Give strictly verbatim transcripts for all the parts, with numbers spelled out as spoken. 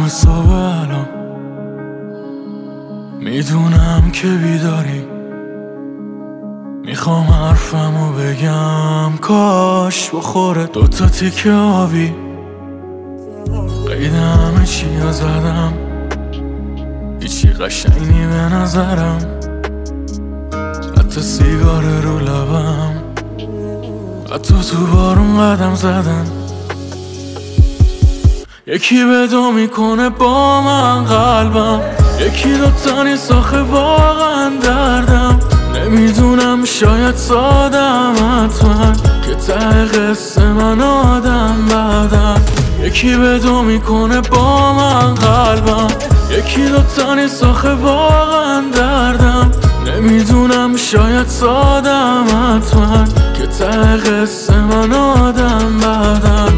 همه صبح الان میدونم که بیداری، میخوام حرفمو بگم کاش بخوره دوتا تیکه آبی. قید همه چیا زدم، هیچی قشنگی به نظرم، حتی سیگار رو لبم، حتی تو بارون قدم زدن. یکی بدو میکنه با من قلبم، یکی دوتا نیست آخه واقعا دردم. نمیدونم شاید سادم حتما که ته قصه من آدم بعدم. یکی بدو میکنه با من قلبم، یکی دوتا نیست آخه واقعا دردم. نمیدونم شاید سادم حتما که ته قصه من آدم بعدم.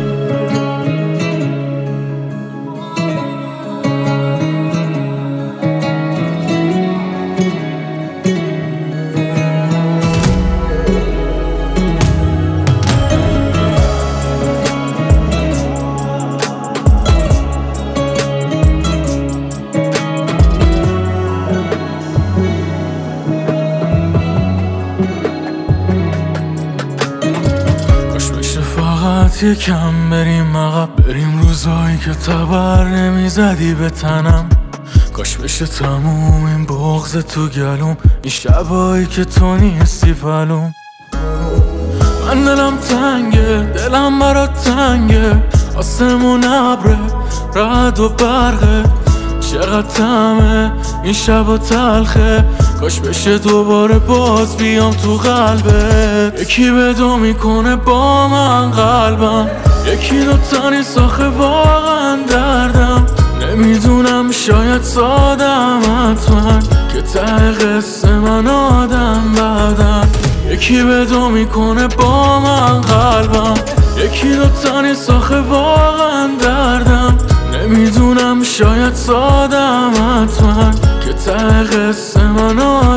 یکم بریم عقب، بریم روزایی که تبر نمیزدی به تنم. کاش بشه تموم این بغض تو گلوم، این شبایی که تو نیستی پلوم. من دلم تنگه، دلم برات تنگه، آسمون ابره، رعد و برقه. چقدر طعمه این شبا تلخه، کاش بشه دوباره باز بیام تو قلبت. یکی بدو میکنه با من قلبم، یکی دوتا نیست آخه واقعا دردم. نمیدونم شاید سادم حتما که ته قصه من آدم بعدم. یکی بدو میکنه با من قلبم، یکی دوتا نیست آخه واقعا دردم. نمیدونم شاید سادم حتما که ته قصه من آدم